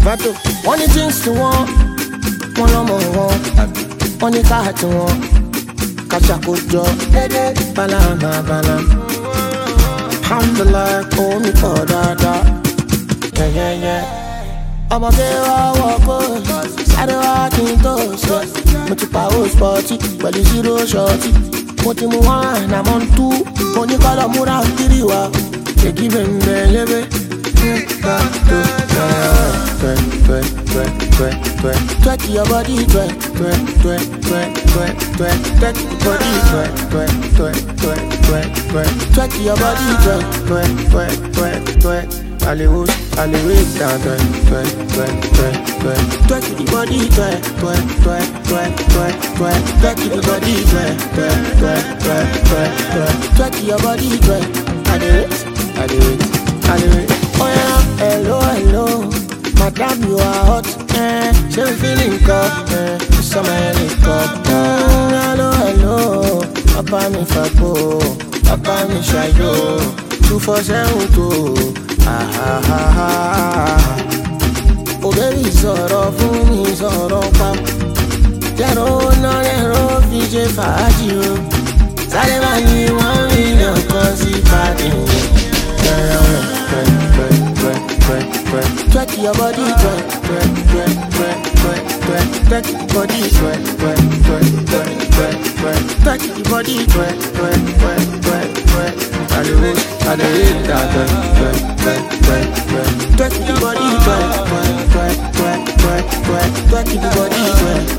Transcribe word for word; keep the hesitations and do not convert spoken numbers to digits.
Mato, one things to one, one on one, one car to one, catch a good job, banana, banana. Alhamdulillah, oh me for dada, yeah yeah yeah. I'm a girl, walk on, side walking toes, much power sporty, but you zero shorty. What you want, I'm on two, when you call a mura kiriwa, they give him the leve. Twerk your body, twerk, twerk, twerk, twerk, twerk, twerk, twerk your body, twerk, twerk, twerk, twerk, twerk, twerk, twerk your body, twerk, twerk, twerk, twerk, twerk. Hollywood, Hollywood, down, twerk, twerk, twerk, twerk, twerk, twerk your body, twerk, twerk, twerk, twerk, twerk, twerk, twerk your body, twerk, twerk, twerk, twerk, twerk, twerk, twerk your body, twerk. I do it, I do it, I do it. Oh yeah, hello, hello, madam, you are hot, eh? She feeling cold, eh? Summer helicopter. Mm, hello, hello, papa mi fago, papa mi shayo, two for seven two. Ah ah ah ah. Oh baby, sọ̀rọ̀ fún mi, sọ̀rọ̀ pa. Jẹ́rọ náà lẹ́rọ fi ṣe fàájì o. Sáré bá ní one million kan sí pàdé. Twerk your body, twerk, twerk, twerk, twerk, twerk, twerk, twerk your body, twerk, twerk, twerk, twerk, twerk, twerk, twerk your body, twerk, twerk, twerk, twerk, twerk. I do it, I do it, twerk, twerk, twerk, twerk, twerk, twerk your body, twerk, twerk, twerk, twerk, twerk, twerk, twerk your body, twerk.